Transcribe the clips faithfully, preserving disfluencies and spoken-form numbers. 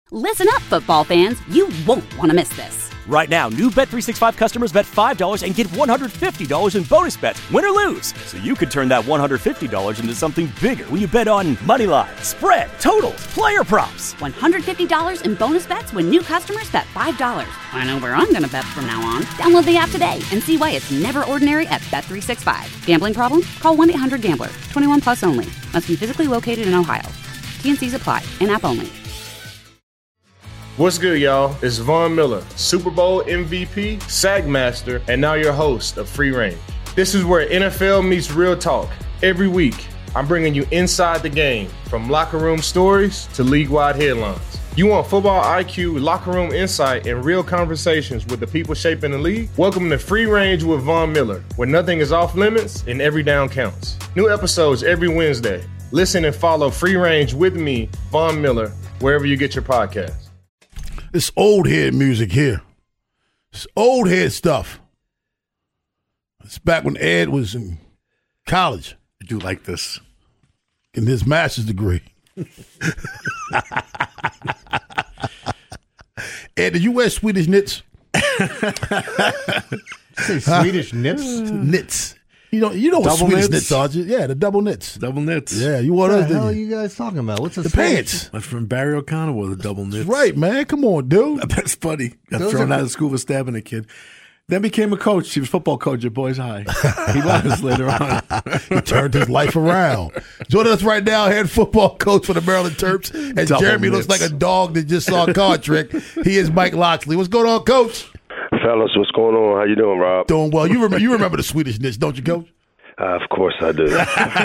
Listen up, football fans. You won't want to miss this. Right now, new Bet three sixty-five customers bet five dollars and get one hundred fifty dollars in bonus bets, win or lose. So you could turn that one hundred fifty dollars into something bigger when you bet on money line, spread, totals, player props. one hundred fifty dollars in bonus bets when new customers bet five dollars. I know where I'm going to bet from now on. Download the app today and see why it's never ordinary at Bet three sixty-five. Gambling problem? Call one eight hundred gambler. twenty-one plus only. Must be physically located in Ohio. T N Cs apply. In-app only. What's good, y'all? It's Von Miller, Super Bowl M V P, Sack Master, and now your host of Free Range. This is where N F L meets real talk. Every week, I'm bringing you inside the game, from locker room stories to league-wide headlines. You want football I Q, locker room insight, and real conversations with the people shaping the league? Welcome to Free Range with Von Miller, where nothing is off limits and every down counts. New episodes every Wednesday. Listen and follow Free Range with me, Von Miller, wherever you get your podcasts. This old head music here. It's old head stuff. It's back when Ed was in college. I do like this. In his master's degree. Ed, did you wear Swedish knits? Say Swedish huh? knits? Knits. You know, you know what double Swedish knits? knits are? Yeah, the double knits. Double knits. Yeah, you wore What those, the hell are didn't you? you guys talking about? What's a The Swedish- pants. That's from Barry O'Connor wore the double knits. That's right, man. Come on, dude. That's funny. Got Those thrown are- out of school for stabbing a kid. Then became a coach. He was football coach at Boys High. He was later on. He turned his life around. Joining us right now, head football coach for the Maryland Terps. And Double Jeremy looks knits. like a dog that just saw a card trick. He is Mike Loxley. What's going on, Coach? Fellas, what's going on? How you doing, Rob? Doing well. You remember, you remember the Swedish knits, don't you, Coach? Uh, of course I do.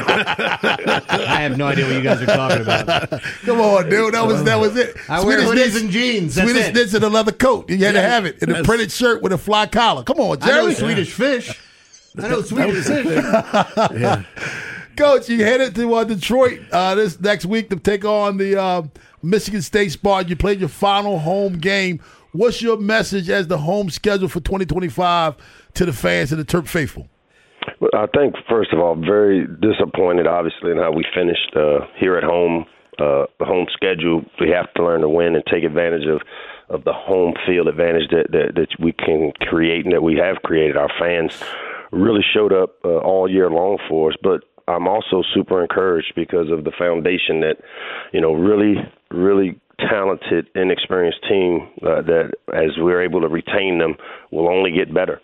I have no idea what you guys are talking about. Come on, dude. That was that was it. I wear hoodies and jeans. That's Swedish it. knits and a leather coat. You had to have it. And a Yes. printed shirt with a fly collar. Come on, I know Jeremy. Swedish fish. I know Swedish fish. Yeah. Coach, you headed to uh, Detroit uh, this next week to take on the uh, Michigan State Spartans. You played your final home game. What's your message as the home schedule for twenty twenty-five to the fans and the Terp faithful? Well, I think, first of all, very disappointed, obviously, in how we finished uh, here at home. Uh, the home schedule, we have to learn to win and take advantage of, of the home field advantage that, that, that we can create and that we have created. Our fans really showed up uh, all year long for us, but I'm also super encouraged because of the foundation that, you know, really, really talented, inexperienced team uh, that, as we're able to retain them, will only get better.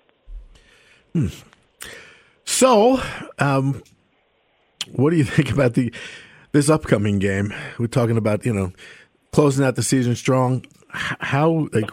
Hmm. So, um, what do you think about the this upcoming game? We're talking about, you know, closing out the season strong. How, like,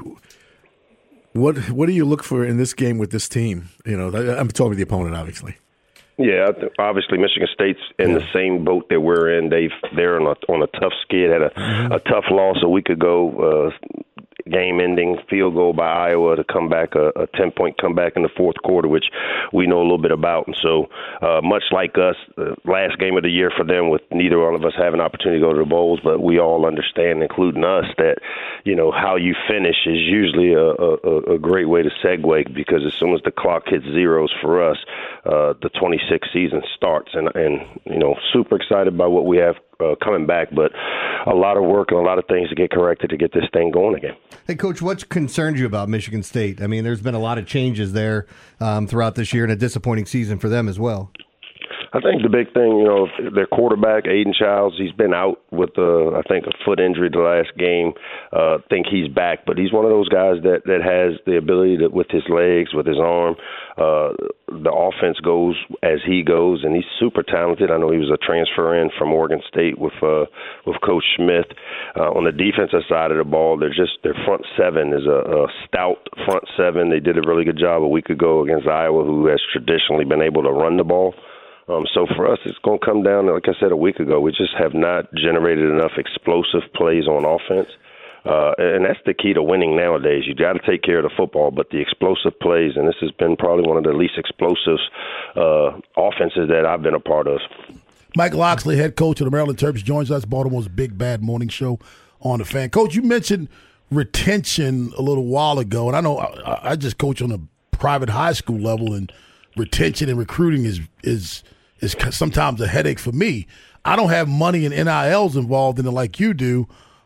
what what do you look for in this game with this team? You know, I'm talking about the opponent, obviously. Yeah, obviously Michigan State's in yeah. the same boat that we're in. They've they're on a on a tough skid. Had a, mm-hmm. a tough loss a week ago. Uh, game-ending field goal by Iowa to come back, a, a ten-point comeback in the fourth quarter, which we know a little bit about. And so, uh, much like us, the last game of the year for them, with neither one of us having an opportunity to go to the bowls, but we all understand, including us, that, you know, how you finish is usually a, a, a great way to segue, because as soon as the clock hits zeros for us, uh, the twenty-six season starts. And, and, you know, super excited by what we have Uh, coming back, but a lot of work and a lot of things to get corrected to get this thing going again. Hey, Coach, what concerns you about Michigan State? I mean, there's been a lot of changes there um, throughout this year, and a disappointing season for them as well. I think the big thing, you know, their quarterback, Aiden Childs, he's been out with, uh, I think, a foot injury the last game. Uh, think he's back, but he's one of those guys that, that has the ability to, with his legs, with his arm, uh, the offense goes as he goes, and he's super talented. I know he was a transfer in from Oregon State with uh, with Coach Smith. Uh, on the defensive side of the ball, they're just their front seven is a, a stout front seven. They did a really good job a week ago against Iowa, who has traditionally been able to run the ball. Um, so for us, it's going to come down, like I said a week ago, we just have not generated enough explosive plays on offense. Uh, and that's the key to winning nowadays. You got to take care of the football, but the explosive plays, and this has been probably one of the least explosive uh, offenses that I've been a part of. Mike Loxley, head coach of the Maryland Terps, joins us, Baltimore's Big Bad Morning Show on the Fan. Coach, you mentioned retention a little while ago, and I know I, I just coach on a private high school level, and retention and recruiting is is is sometimes a headache for me. I don't have money and N I Ls involved in it like you do.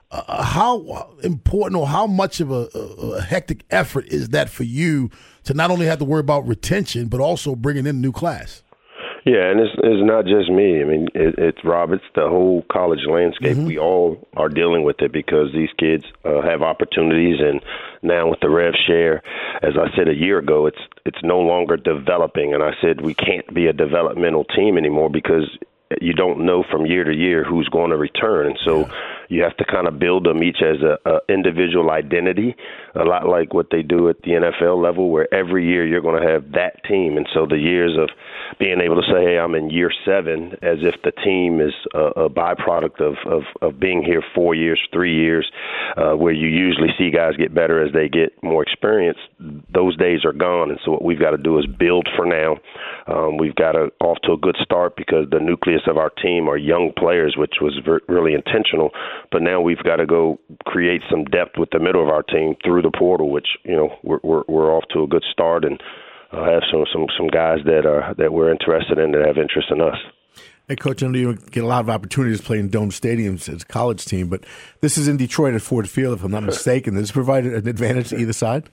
Uh, how important or how much of a, a, a hectic effort is that for you to not only have to worry about retention, but also bringing in a new class? Yeah, and it's, it's not just me. I mean, it, it's Rob. It's the whole college landscape. Mm-hmm. We all are dealing with it because these kids uh, have opportunities, and now with the rev share, as I said a year ago, it's it's no longer developing. And I said we can't be a developmental team anymore because you don't know from year to year who's going to return, and so yeah. you have to kind of build them each as a, a individual identity, a lot like what they do at the N F L level, where every year you're going to have that team. And so the years of being able to say, hey, I'm in year seven, as if the team is a, a byproduct of, of, of being here four years, three years, uh, where you usually see guys get better as they get more experience, those days are gone. And so what we've got to do is build for now. Um, we've got to off to a good start because the nucleus of our team are young players, which was ver- really intentional. But now we've got to go create some depth with the middle of our team through the portal, which, you know, we're we're, we're off to a good start, and uh, have some, some some guys that are that we're interested in that have interest in us. Hey, Coach, I know you get a lot of opportunities playing dome stadiums as a college team, but this is in Detroit at Ford Field, if I'm not mistaken. Does this provide an advantage to either side?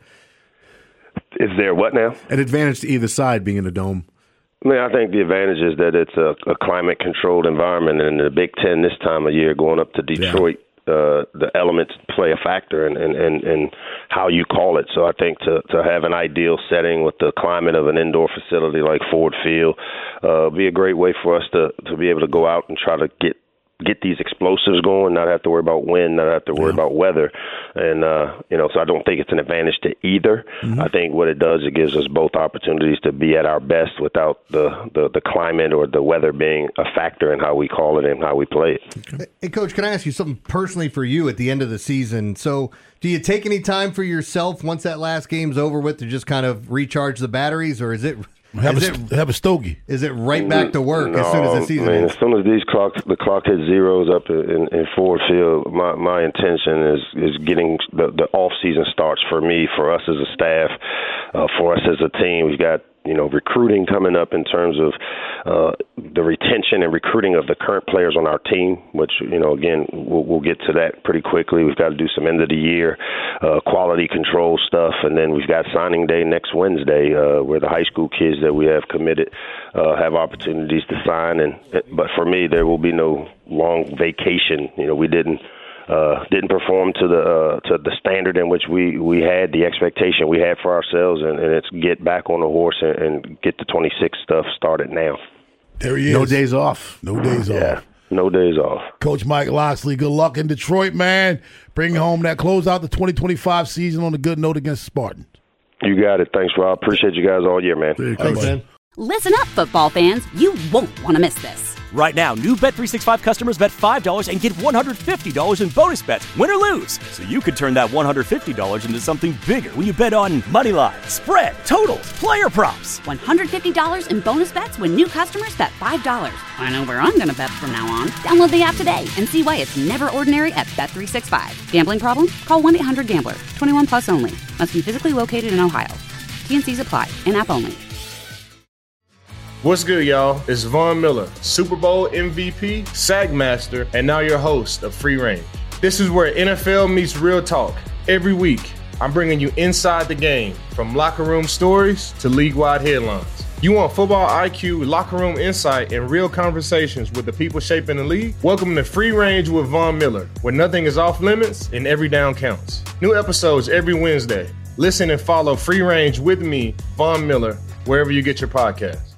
Is there what now? An advantage to either side being in a dome. I mean, I think the advantage is that it's a, a climate-controlled environment, and the Big Ten this time of year going up to Detroit, yeah. uh, the elements play a factor in, in, in, in how you call it. So I think to, to have an ideal setting with the climate of an indoor facility like Ford Field uh, be a great way for us to, to be able to go out and try to get get these explosives going, not have to worry about wind, not have to worry yeah. about weather. And, uh, you know, so I don't think it's an advantage to either. Mm-hmm. I think what it does, it gives us both opportunities to be at our best without the, the, the climate or the weather being a factor in how we call it and how we play it. Okay. Hey, Coach, can I ask you something personally for you at the end of the season? So do you take any time for yourself once that last game's over with to just kind of recharge the batteries, or is it – Have is a, it, have a stogie. Is it right back to work no, as soon as the season I mean, ends? As soon as these clocks, the clock hits zeros up in, in Ford Field, my, my intention is, is getting the, the off-season starts for me, for us as a staff, uh, for us as a team. We've got, you know, recruiting coming up in terms of uh, the retention and recruiting of the current players on our team, which, you know, again, we'll, we'll get to that pretty quickly. We've got to do some end-of-the-year uh, quality control stuff, and then we've got signing day next Wednesday uh, where the high school kids that we have committed uh, have opportunities to sign. And But for me, there will be no long vacation. You know, we didn't Uh, didn't perform to the uh, to the standard in which we, we had, the expectation we had for ourselves, and, and it's get back on the horse and, and get the twenty-six stuff started now. There he is. No days off. No days yeah, off. No days off. Coach Mike Locksley, good luck in Detroit, man. Bring home that, close out the twenty twenty-five season on a good note against Spartans. You got it. Thanks, Rob. Appreciate you guys all year, man. Thanks, man. Listen up, football fans. You won't want to miss this. Right now, new Bet three sixty-five customers bet five dollars and get one hundred fifty dollars in bonus bets, win or lose. So you could turn that one hundred fifty dollars into something bigger when you bet on money line, spread, totals, player props. one hundred fifty dollars in bonus bets when new customers bet five dollars. I know where I'm going to bet from now on. Download the app today and see why it's never ordinary at Bet three sixty-five. Gambling problem? Call one eight hundred gambler. twenty-one plus only. Must be physically located in Ohio. T and C's apply. In-app only. What's good, y'all? It's Von Miller, Super Bowl M V P, Sagmaster, and now your host of Free Range. This is where N F L meets real talk. Every week, I'm bringing you inside the game, from locker room stories to league-wide headlines. You want football I Q, locker room insight, and real conversations with the people shaping the league? Welcome to Free Range with Von Miller, where nothing is off limits and every down counts. New episodes every Wednesday. Listen and follow Free Range with me, Von Miller, wherever you get your podcasts.